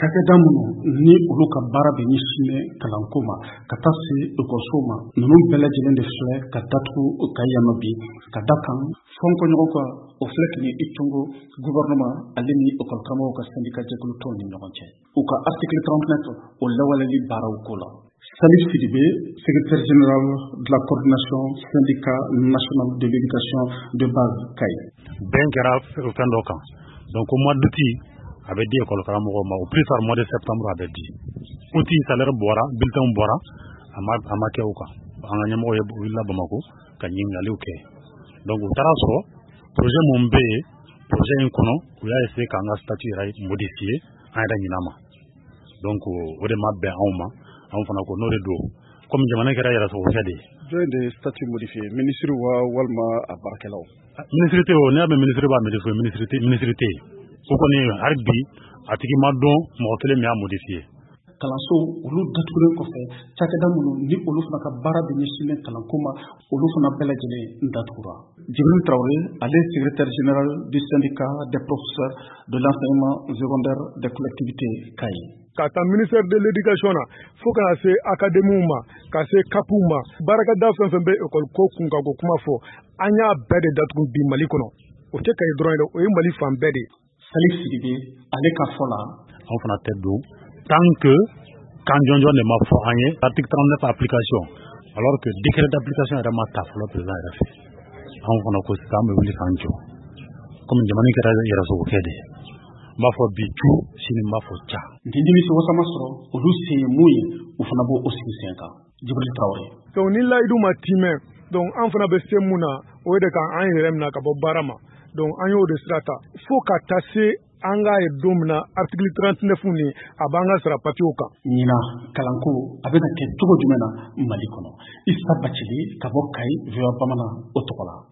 cakɛda minnu ni olu ka baara bɛ ɲɛsinnen kalanko ma ka taa se ekɔlisow ma ninnu bɛɛ lajɛlen de filɛ ka datugu ka yannɔ bi ka da kan fɔnkɔɲɔgɔn kan o filɛ kini i tungo gouvernement ale ni ekɔlikaramɔgɔw ka syndicat jɛkulu tɔnw ni ɲɔgɔn cɛ u ka article 39 o lawaleli baaraw ko la. Salif Sidibé, secrétaire général de la coordination syndicat national de l'éducation de base CAI. Ben kɛra fɛn dɔ kan donc au mois d'août a bɛ di école karamɔgɔw ma au plus tard mois de septembre a bɛ di août salaire bɔra bulletin bɔra a ma kɛ o kan an ka ɲɛmɔgɔ ye wulila Bamako ka ɲininkaliw kɛ donc u taara sɔrɔ projet mun bɛ yen projet in kɔnɔ u y'a essayer k'an ka statut yɛrɛ modifier an yɛrɛ ɲinɛ ma donc o de ma bɛn anw ma anw fana ko n'o de don comme jamana kɛra yɛrɛ sɔrɔ de jɔn de statut modifier ministre wa walima a baarakɛlaw ministre o ne y'a mɛn ministre b'a modifier ministre tɛ o kɔni hali bi a tigi ma dɔn mɔgɔ kelen min y'a modifier kalanso olu datugulen kɔfɛ cakɛda minnu ni olu fana ka baara bɛ ɲɛsinnen kalanko ma olu fana bɛɛ lajɛlen datugura. Djibril Traoré, ale secrétaire général du syndicat des professeurs de l'enseignement secondaire des collectivités CAI. Ka taa ministère de l'éducation na fo kana se académie ma ka se kapu ma barakada fɛn fɛn bɛ école ko kun ka ko kuma fɔ an y'a bɛɛ de datugu bi Mali kɔnɔ o tɛ Kayi dɔrɔn ye o ye Mali fan bɛɛ de. Salif Sidibé ale ka fɔ la anw fana tɛ don tant que kan jɔnjɔn de ma fɔ an ye article 39 application alors que décret d'application yɛrɛ ma ta fɔlɔ président yɛrɛ fɛ anw fana ko sisan an bɛ wuli k'an jɔ comme jamana kɛra yɛrɛsogokɛ de n b'a fɔ bi cu sini n b'a fɔ ca. Ni nimisi wasa ma sɔrɔ olu se ye mun ye u fana b'o sigi sen kan. Djibril Traoré. Donc ni layidu ma timɛ donc an fana bɛ se mun na o ye de ka an yɛrɛ minɛ ka bɔ baara ma donc an y'o de sira ta fo ka taa se an k'a ye don min na article 39 ni a b'an ka sara papiyew kan. Ɲina kalanko a bɛna kɛ cogo jumɛn na Mali kɔnɔ Issa Bacili ka bɔ Kayi VOA Bamanan o tɔgɔ la.